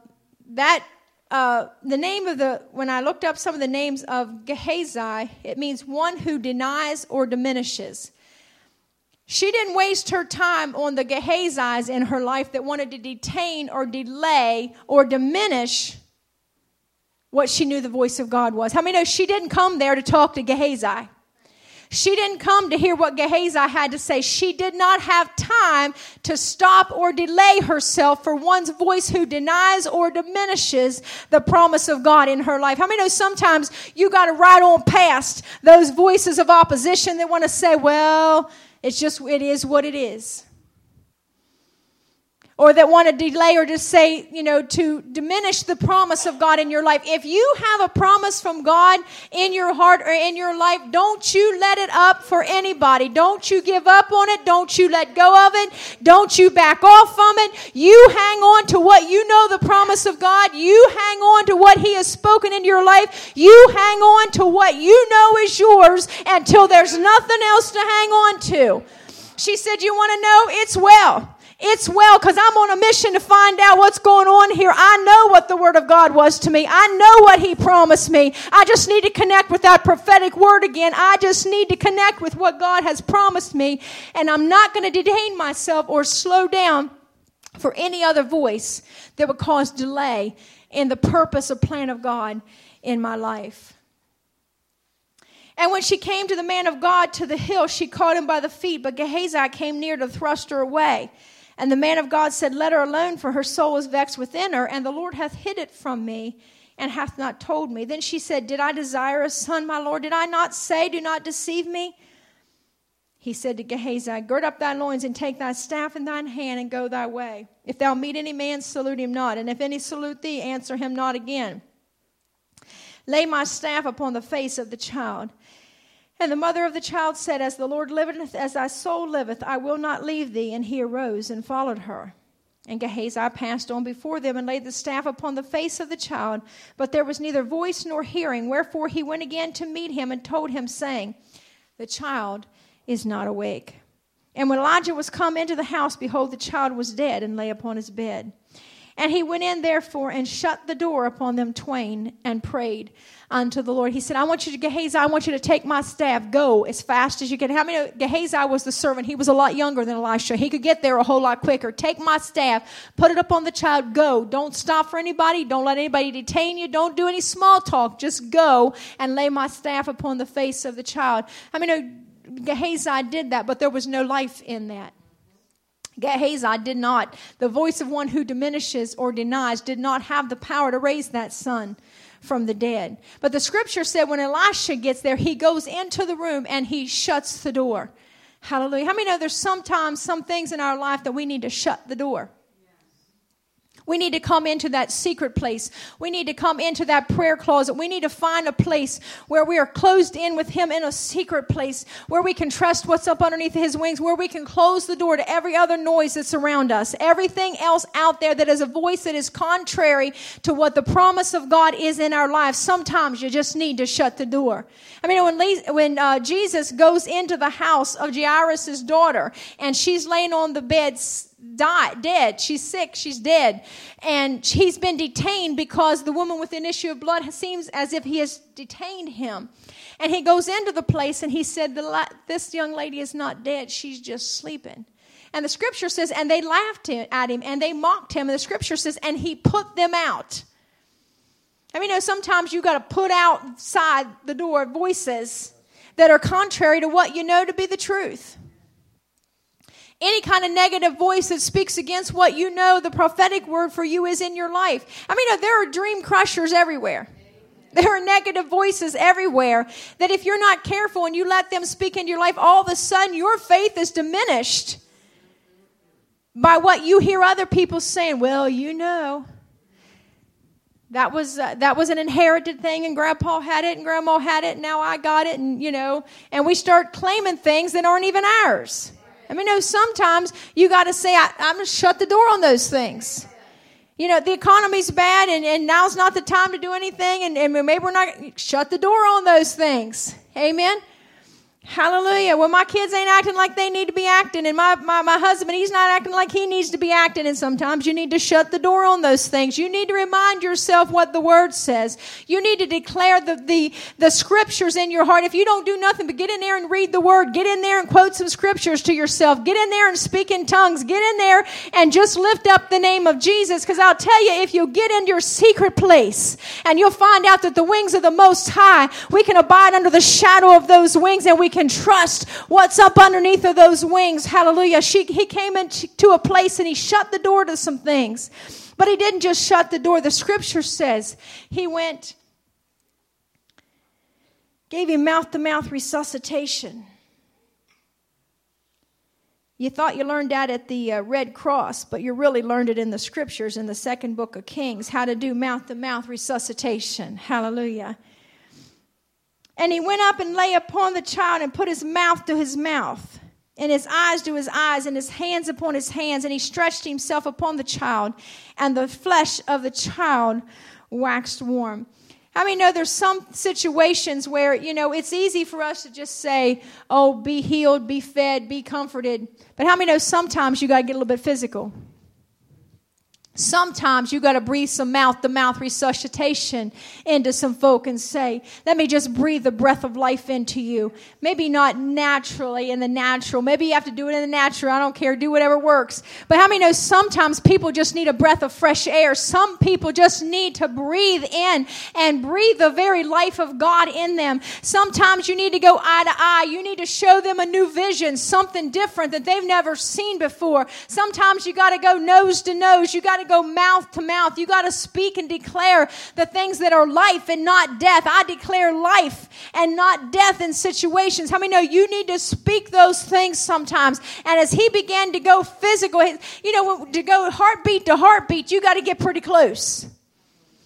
name of when I looked up some of the names of Gehazi, it means one who denies or diminishes. She didn't waste her time on the Gehazis in her life that wanted to detain or delay or diminish what she knew the voice of God was. How many know she didn't come there to talk to Gehazi? She didn't come to hear what Gehazi had to say. She did not have time to stop or delay herself for one's voice who denies or diminishes the promise of God in her life. How many know sometimes you got to ride on past those voices of opposition that want to say, well, it is what it is. Or that want to delay or just say, to diminish the promise of God in your life. If you have a promise from God in your heart or in your life, don't you let it up for anybody. Don't you give up on it. Don't you let go of it. Don't you back off from it. You hang on to what you know the promise of God. You hang on to what he has spoken in your life. You hang on to what you know is yours until there's nothing else to hang on to. She said, you want to know? It's well. It's well, because I'm on a mission to find out what's going on here. I know what the word of God was to me. I know what he promised me. I just need to connect with that prophetic word again. I just need to connect with what God has promised me. And I'm not going to detain myself or slow down for any other voice that would cause delay in the purpose or plan of God in my life. And when she came to the man of God to the hill, she caught him by the feet, but Gehazi came near to thrust her away. And the man of God said, let her alone, for her soul is vexed within her, and the Lord hath hid it from me, and hath not told me. Then she said, did I desire a son, my Lord? Did I not say, do not deceive me? He said to Gehazi, gird up thy loins, and take thy staff in thine hand, and go thy way. If thou meet any man, salute him not, and if any salute thee, answer him not again. Lay my staff upon the face of the child. And the mother of the child said, as the Lord liveth, as thy soul liveth, I will not leave thee. And he arose and followed her. And Gehazi passed on before them and laid the staff upon the face of the child. But there was neither voice nor hearing. Wherefore he went again to meet him and told him, saying, the child is not awake. And when Elijah was come into the house, behold, the child was dead and lay upon his bed. And he went in therefore and shut the door upon them twain and prayed unto the Lord. He said, I want you to, Gehazi, I want you to take my staff, go as fast as you can. How many know Gehazi was the servant? He was a lot younger than Elisha. He could get there a whole lot quicker. Take my staff, put it up on the child, go. Don't stop for anybody. Don't let anybody detain you. Don't do any small talk. Just go and lay my staff upon the face of the child. I mean, Gehazi did that, but there was no life in that. Gehazi did not. The voice of one who diminishes or denies did not have the power to raise that son from the dead. But the scripture said when Elisha gets there, he goes into the room and he shuts the door. Hallelujah. How many know there's sometimes some things in our life that we need to shut the door? We need to come into that secret place. We need to come into that prayer closet. We need to find a place where we are closed in with him in a secret place, where we can trust what's up underneath his wings, where we can close the door to every other noise that's around us. Everything else out there that is a voice that is contrary to what the promise of God is in our lives, sometimes you just need to shut the door. I mean, when Jesus goes into the house of Jairus' daughter, and she's laying on the bed dead. She's sick. She's dead. And he's been detained because the woman with an issue of blood seems as if he has detained him. And he goes into the place and he said, this young lady is not dead. She's just sleeping. And the scripture says, and they laughed at him and they mocked him. And the scripture says, and he put them out. I mean, sometimes you got to put outside the door voices that are contrary to what you know to be the truth. Any kind of negative voice that speaks against what you know the prophetic word for you is in your life. I mean, there are dream crushers everywhere. There are negative voices everywhere that if you're not careful and you let them speak into your life, all of a sudden your faith is diminished by what you hear other people saying. Well, you know, that was an inherited thing, and Grandpa had it and Grandma had it and now I got it, and and we start claiming things that aren't even ours. I mean, sometimes you got to say, I'm going to shut the door on those things. The economy's bad and now's not the time to do anything. And maybe we're not, shut the door on those things. Amen. Hallelujah. Well, my kids ain't acting like they need to be acting. And my husband, he's not acting like he needs to be acting. And sometimes you need to shut the door on those things. You need to remind yourself what the word says. You need to declare the scriptures in your heart. If you don't do nothing but get in there and read the word, get in there and quote some scriptures to yourself. Get in there and speak in tongues. Get in there and just lift up the name of Jesus. Because I'll tell you, if you get into your secret place and you'll find out that the wings of the Most High, we can abide under the shadow of those wings and we can trust what's up underneath of those wings. Hallelujah. He came into a place and he shut the door to some things. But he didn't just shut the door. The scripture says he went, gave him mouth-to-mouth resuscitation. You thought you learned that at the Red Cross, but you really learned it in the scriptures in the second book of Kings, how to do mouth-to-mouth resuscitation. Hallelujah. And he went up and lay upon the child and put his mouth to his mouth and his eyes to his eyes and his hands upon his hands. And he stretched himself upon the child, and the flesh of the child waxed warm. How many know there's some situations where, it's easy for us to just say, oh, be healed, be fed, be comforted. But how many know sometimes you got to get a little bit physical? Sometimes you got to breathe some mouth-to-mouth resuscitation into some folk and say, let me just breathe the breath of life into you. Maybe not naturally in the natural. Maybe you have to do it in the natural. I don't care. Do whatever works. But how many know sometimes people just need a breath of fresh air? Some people just need to breathe in and breathe the very life of God in them. Sometimes you need to go eye to eye. You need to show them a new vision, something different that they've never seen before. Sometimes you got to go nose to nose. You got to go mouth to mouth. You got to speak and declare the things that are life and not death. I declare life and not death in situations. How many know you need to speak those things sometimes? And as he began to go physical, to go heartbeat to heartbeat, you got to get pretty close.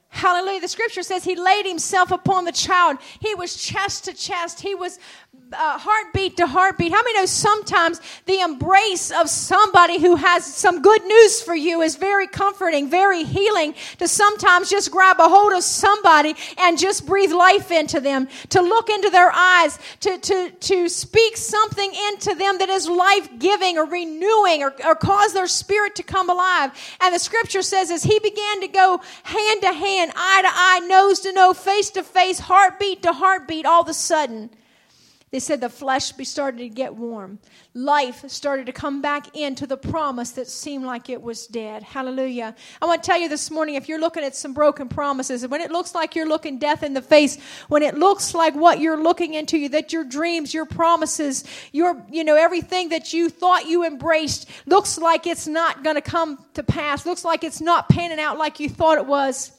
Hallelujah. The scripture says he laid himself upon the child. He was chest to chest. He was heartbeat to heartbeat. How many know sometimes the embrace of somebody who has some good news for you is very comforting, very healing, to sometimes just grab a hold of somebody and just breathe life into them, to look into their eyes, to speak something into them that is life-giving or renewing or cause their spirit to come alive. And the scripture says as he began to go hand to hand, eye to eye, nose to nose, face to face, heartbeat to heartbeat, all of a sudden, they said the flesh started to get warm. Life started to come back into the promise that seemed like it was dead. Hallelujah. I want to tell you this morning, if you're looking at some broken promises, when it looks like you're looking death in the face, when it looks like what you're looking into, you, that your dreams, your promises, your, everything that you thought you embraced looks like it's not going to come to pass, looks like it's not panning out like you thought it was.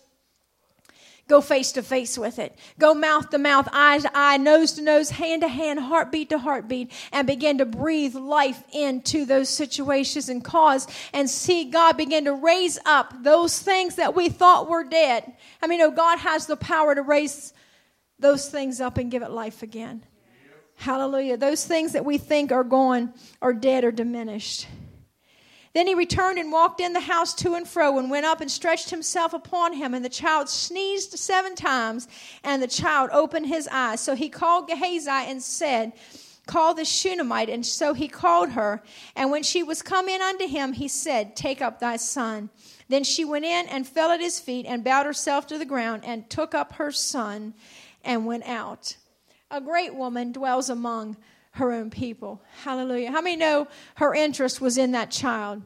Go face to face with it. Go mouth to mouth, eye to eye, nose to nose, hand to hand, heartbeat to heartbeat, and begin to breathe life into those situations and cause and see God begin to raise up those things that we thought were dead. I mean, God has the power to raise those things up and give it life again. Hallelujah. Those things that we think are gone or dead or diminished. Then he returned and walked in the house to and fro and went up and stretched himself upon him. And the child sneezed 7 times, and the child opened his eyes. So he called Gehazi and said, call the Shunammite. And so he called her. And when she was come in unto him, he said, take up thy son. Then she went in and fell at his feet and bowed herself to the ground and took up her son and went out. A great woman dwells among her own people. Hallelujah. How many know her interest was in that child?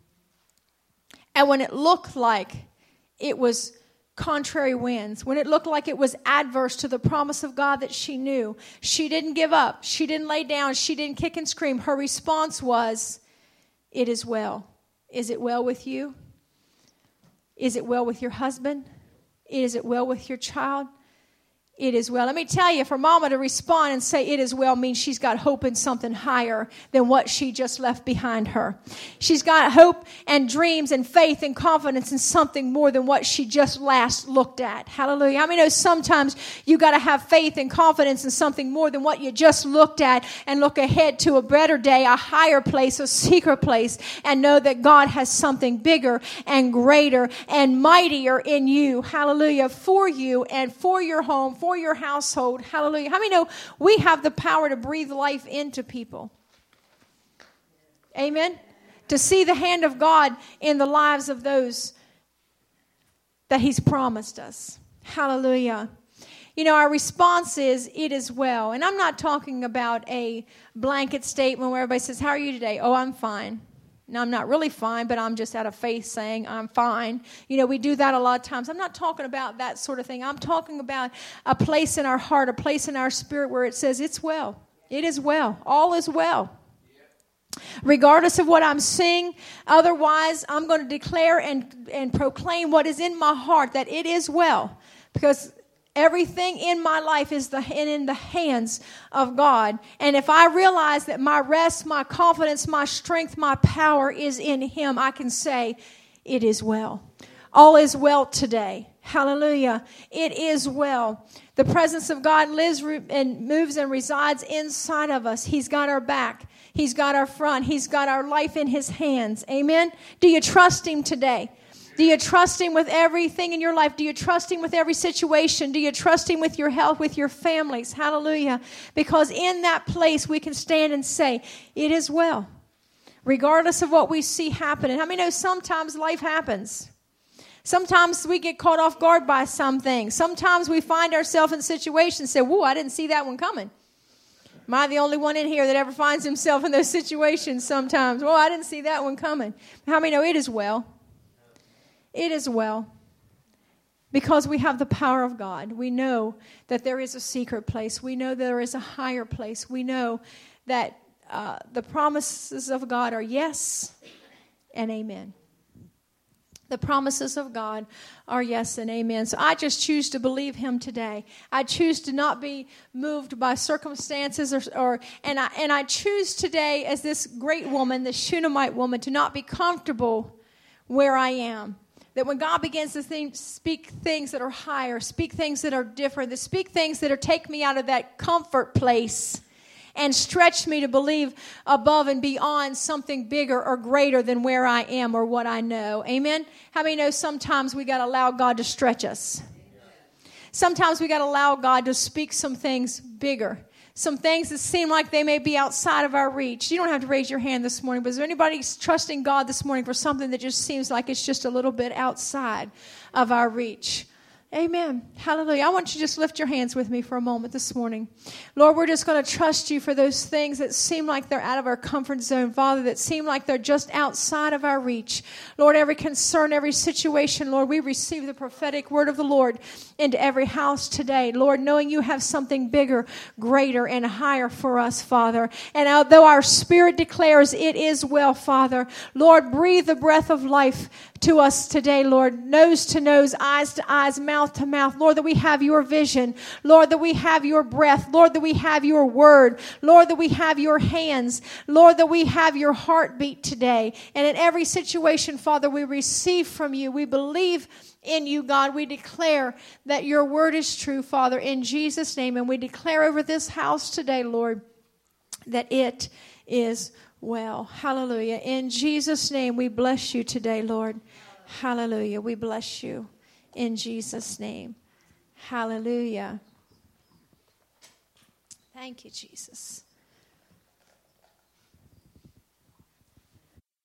And when it looked like it was contrary winds, when it looked like it was adverse to the promise of God that she knew, she didn't give up. She didn't lay down. She didn't kick and scream. Her response was, it is well. Is it well with you? Is it well with your husband? Is it well with your child? It is well. Let me tell you, for mama to respond and say it is well means she's got hope in something higher than what she just left behind her. She's got hope and dreams and faith and confidence in something more than what she just last looked at. Hallelujah. I mean, sometimes you got to have faith and confidence in something more than what you just looked at and look ahead to a better day, a higher place, a secret place, and know that God has something bigger and greater and mightier in you. Hallelujah. For you and for your home, for your household. Hallelujah. How many know we have the power to breathe life into people? Amen. To see the hand of God in the lives of those that He's promised us. Hallelujah. Our response is, it is well. And I'm not talking about a blanket statement where everybody says, how are you today? Oh, I'm fine. Now, I'm not really fine, but I'm just out of faith saying I'm fine. We do that a lot of times. I'm not talking about that sort of thing. I'm talking about a place in our heart, a place in our spirit where it says it's well. It is well. All is well. Regardless of what I'm seeing, otherwise, I'm going to declare and proclaim what is in my heart, that it is well. Because everything in my life is in the hands of God. And if I realize that my rest, my confidence, my strength, my power is in Him, I can say, it is well. All is well today. Hallelujah. It is well. The presence of God lives and moves and resides inside of us. He's got our back. He's got our front. He's got our life in His hands. Amen? Do you trust Him today? Do you trust Him with everything in your life? Do you trust Him with every situation? Do you trust Him with your health, with your families? Hallelujah. Because in that place we can stand and say, it is well. Regardless of what we see happening. How many know sometimes life happens? Sometimes we get caught off guard by some things. Sometimes we find ourselves in situations and say, whoa, I didn't see that one coming. Am I the only one in here that ever finds himself in those situations sometimes? Well, I didn't see that one coming. How many know it is well? It is well, because we have the power of God. We know that there is a secret place. We know there is a higher place. We know that the promises of God are yes and amen. The promises of God are yes and amen. So I just choose to believe Him today. I choose to not be moved by circumstances and I choose today, as this great woman, this Shunammite woman, to not be comfortable where I am. That when God begins to speak things that are higher, speak things that are different, that speak things that are take me out of that comfort place and stretch me to believe above and beyond something bigger or greater than where I am or what I know. Amen? How many know sometimes we got to allow God to stretch us? Sometimes we got to allow God to speak some things bigger. Some things that seem like they may be outside of our reach. You don't have to raise your hand this morning, but is there anybody trusting God this morning for something that just seems like it's just a little bit outside of our reach? Amen. Hallelujah. I want you to just lift your hands with me for a moment this morning. Lord, we're just going to trust you for those things that seem like they're out of our comfort zone, Father, that seem like they're just outside of our reach. Lord, every concern, every situation, Lord, we receive the prophetic word of the Lord into every house today. Lord, knowing you have something bigger, greater, and higher for us, Father. And although our spirit declares it is well, Father, Lord, breathe the breath of life to us today, Lord, nose to nose, eyes to eyes, mouth to mouth. Lord, that we have your vision. Lord, that we have your breath. Lord, that we have your word. Lord, that we have your hands. Lord, that we have your heartbeat today. And in every situation, Father, we receive from you. We believe in you, God. We declare that your word is true, Father, in Jesus' name. And we declare over this house today, Lord, that it is well. Hallelujah. In Jesus' name, we bless you today, Lord. Hallelujah. We bless you in Jesus' name. Hallelujah. Thank you, Jesus.